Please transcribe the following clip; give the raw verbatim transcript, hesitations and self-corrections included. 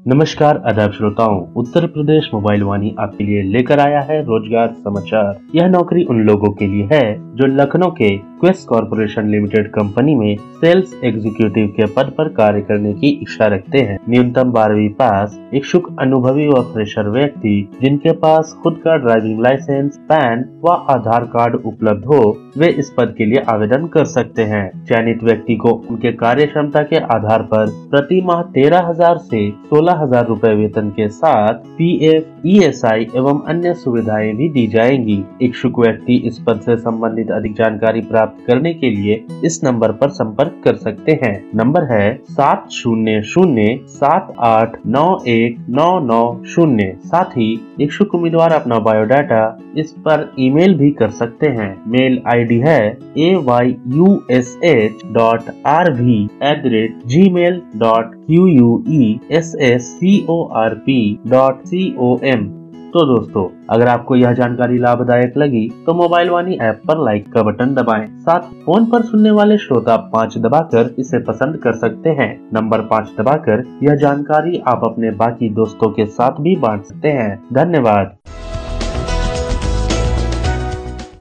नमस्कार आदाब श्रोताओं, उत्तर प्रदेश मोबाइल वाणी आपके लिए लेकर आया है रोजगार समाचार। यह नौकरी उन लोगों के लिए है जो लखनऊ के क्वेस कॉरपोरेशन लिमिटेड कंपनी में सेल्स एग्जीक्यूटिव के पद पर कार्य करने की इच्छा रखते हैं। न्यूनतम बारहवीं पास, इच्छुक अनुभवी व फ्रेशर व्यक्ति जिनके पास खुद का ड्राइविंग लाइसेंस, पैन व आधार कार्ड उपलब्ध हो, वे इस पद के लिए आवेदन कर सकते हैं। चयनित व्यक्ति को उनके कार्य क्षमता के आधार पर प्रति माह तेरह हजार से सोलह हजार रूपए वेतन के साथ पीएफ, ईएसआई एवं अन्य सुविधाएं भी दी जाएंगी। इच्छुक व्यक्ति इस पद से संबंधित अधिक जानकारी प्राप्त करने के लिए इस नंबर पर संपर्क कर सकते हैं। नंबर है सात शून्य शून्य सात आठ नौ एक नौ नौ शून्य। साथ ही इच्छुक उम्मीदवार अपना बायोडाटा इस पर ईमेल भी कर सकते हैं। मेल आईडी है A Y U S H dot R V at the rate G mail dot Q U E S S C O R P dot C O M. तो दोस्तों, अगर आपको यह जानकारी लाभदायक लगी तो मोबाइल वाणी ऐप पर लाइक का बटन दबाएं। साथ फोन पर सुनने वाले श्रोता पाँच दबाकर इसे पसंद कर सकते हैं। नंबर पाँच दबाकर यह जानकारी आप अपने बाकी दोस्तों के साथ भी बांट सकते हैं। धन्यवाद।